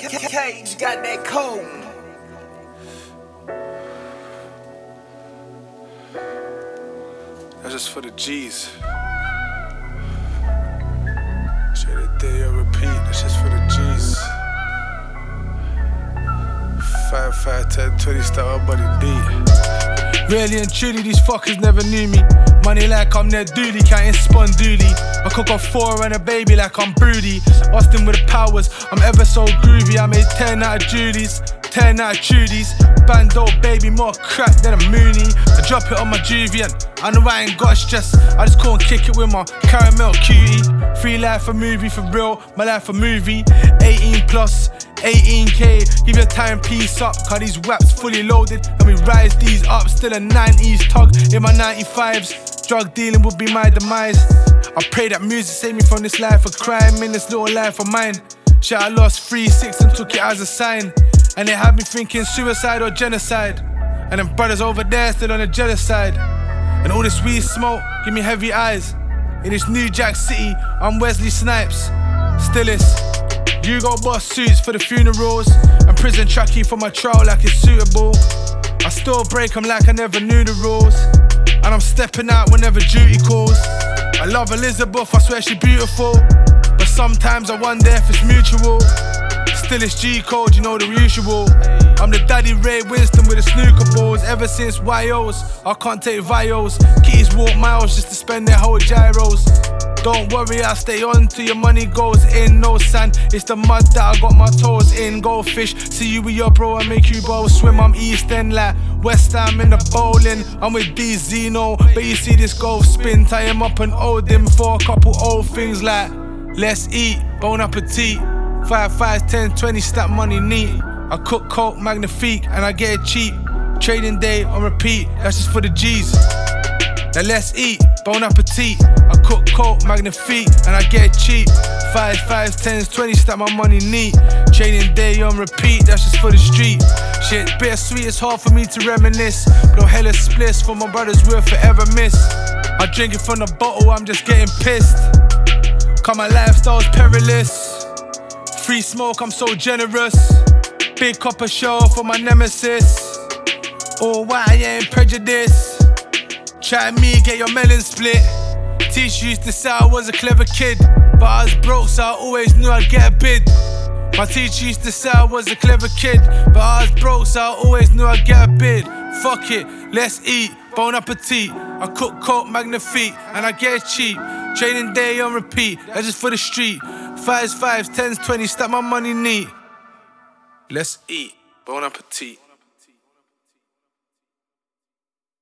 Cage got that cold. That's just for the G's. Straight a day or repeat, that's just for the G's. 5, 5, 10, 20, start my body deep. Really and truly, these fuckers never knew me. Money like I'm their duty, counting spun duty. I cook off 4 and a baby like I'm broody. Austin with the powers, I'm ever so groovy. I made 10 out of Judy's, 10 out of Trudy's. Bando baby, more crack than a Mooney. I drop it on my Juvian, I know I ain't got stress. I just can't kick it with my caramel cutie. Free life a movie for real, my life a movie. 18 plus, 18k, give your time piece up. Cause these waps fully loaded and we rise these up. Still a 90s tug in my 95s. Drug dealing would be my demise. I pray that music saved me from this life of crime, in this little life of mine. Shit, I lost 3, 6 and took it as a sign. And it had me thinking suicide or genocide. And them brothers over there still on the jealous side. And all this weed smoke give me heavy eyes. In this New Jack City, I'm Wesley Snipes. Stillest, you go boss suits for the funerals. And prison trackie for my trial like it's suitable. I still break them like I never knew the rules. And I'm stepping out whenever duty calls. I love Elizabeth, I swear she beautiful. But sometimes I wonder if it's mutual. Still it's G-code, you know the usual. I'm the daddy Ray Winston with the snooker balls. Ever since YOs, I can't take vials. Kitties walk miles just to spend their whole gyros. Don't worry, I stay on till your money goes in. No sand, it's the mud that I got my toes in. Goldfish, see you with your bro and make you both swim. I'm East End like West Ham in the bowling. I'm with D Zeno, but you see this golf spin. Tie him up and hold him for a couple old things like let's eat, bon appetit. 5, 5, 10, 20, stack money neat. I cook coke magnifique and I get it cheap. Trading day on repeat, that's just for the G's. Now let's eat, bon appetit. I cook coke magnifique and I get it cheap. 5, 5, 10, 20, stack my money neat. Trading day on repeat, that's just for the street. Shit, bittersweet, it's hard for me to reminisce. Blow hella splits for my brothers we'll forever miss. I drink it from the bottle, I'm just getting pissed. Cause my lifestyle's perilous. Free smoke, I'm so generous. Big copper show for my nemesis. Oh, why I ain't prejudiced. Try me, get your melon split. Teacher used to say I was a clever kid, but I was broke, so I always knew I'd get a bid. My teacher used to say I was a clever kid, but I was broke, so I always knew I'd get a bid. Fuck it, let's eat, bon appetit. I cook coke magnifique and I get it cheap. Trading day on repeat, that's just for the street. 5s, 5s, 10s, 20s, stack my money neat. Let's eat, bon appetit.